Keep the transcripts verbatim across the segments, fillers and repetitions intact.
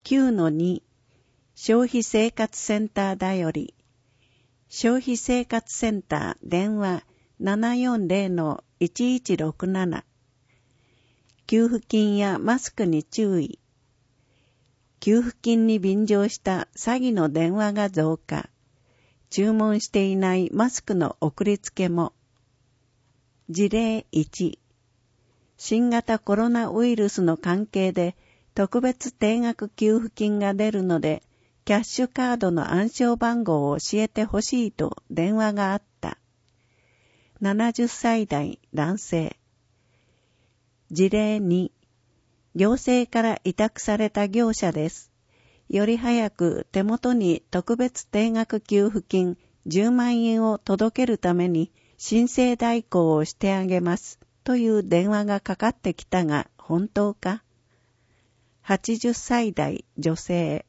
きゅうのに 消費生活センターだより、消費生活センター電話 ななよんゼロのいちいちろくなな。給付金やマスクに注意。給付金に便乗した詐欺の電話が増加。注文していないマスクの送りつけも。事例いち。新型コロナウイルスの関係で特別定額給付金が出るので、キャッシュカードの暗証番号を教えてほしいと電話があった。ななじゅっさい代男性。事例に。行政から委託された業者です。より早く手元に特別定額給付金じゅうまんえんを届けるために申請代行をしてあげますという電話がかかってきたが本当か？はちじゅっさい代女性。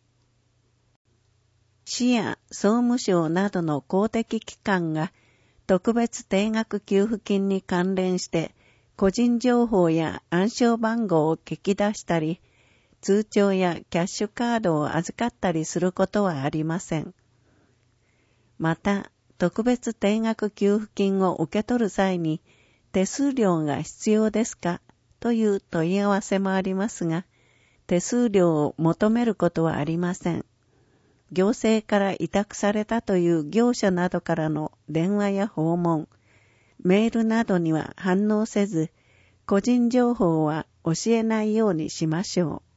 市や総務省などの公的機関が特別定額給付金に関連して個人情報や暗証番号を聞き出したり、通帳やキャッシュカードを預かったりすることはありません。また、特別定額給付金を受け取る際に手数料が必要ですかという問い合わせもありますが、手数料を求めることはありません。行政から委託されたという業者などからの電話や訪問、メールなどには反応せず、個人情報は教えないようにしましょう。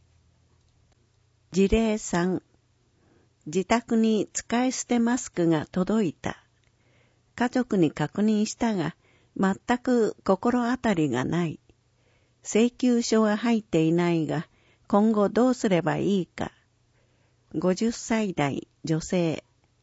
事例さん。自宅に使い捨てマスクが届いた。家族に確認したが、全く心当たりがない。請求書は入っていないが、今後どうすればいいか。ごじゅっさい代女性。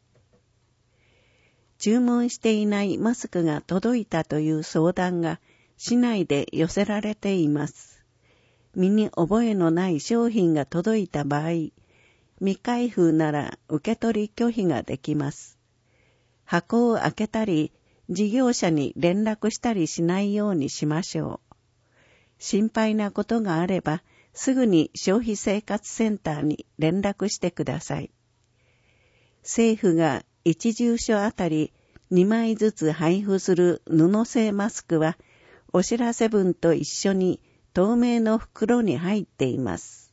注文していないマスクが届いたという相談が市内で寄せられています。身に覚えのない商品が届いた場合、未開封なら受け取り拒否ができます。箱を開けたり、事業者に連絡したりしないようにしましょう。心配なことがあれば、すぐに消費生活センターに連絡してください。政府がいち住所あたりにまいずつ配布する布製マスクは、お知らせ文と一緒に透明の袋に入っています。